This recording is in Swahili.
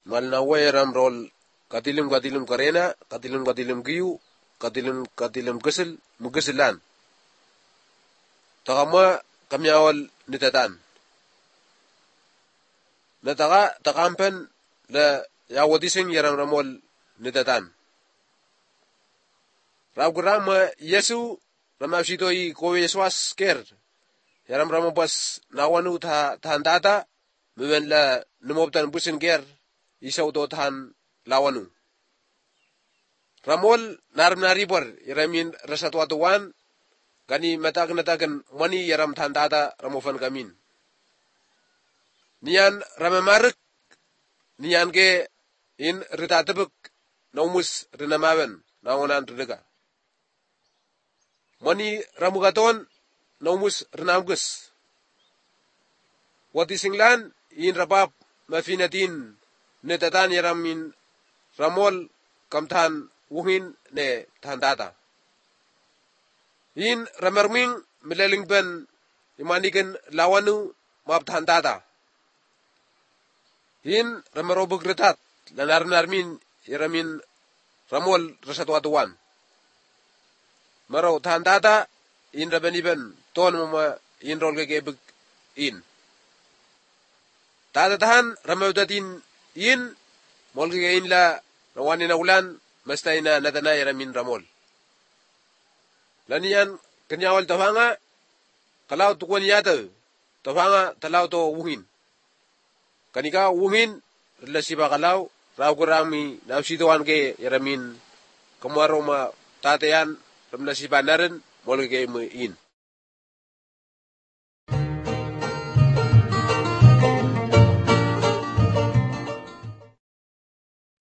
mal na we ram rol katilim karena, katilim giyu, katilim kesil, mugesilan. Takama kami awal nitatan. Nataka takampen la yawadising yaram ramol nitatan. Rama Yesu ramashito I ko Yeswas ker. Yaram ramobas nawanu tahandata mewen la numobtan busin ger isaw to tahan lawanu. Ramol naribor yaramin rasatwatuan kani natagan mani yaram tahandata ramofan kamin. Niyan ramamarik niyan ke in ritatabuk naumus rinamawen naonan ridaga. Mani ramugaton naumus rinamgus. Wati singlan in rabab mafinatin netatan yaramin ramol kamtan wuhin ne tandata. In ramarming milalingben imanigan lawanu map tandata. In ramarobog retat lanarmin yaramin ramol rasatwatuan. Maro tandata in rabaniben ton mama in rol gebeg in. Tadatahan ramaudatin in molge in la rawani na ulan mastaina natana yaramin ramol. Lanian kenyawal tafanga kalau tukwan yata tafanga talaw to wuhin. Kanika wuhin relasiba kalau raw kurami napsituan ke yaramin kamaro ma tatean ramnasiba narin molge in.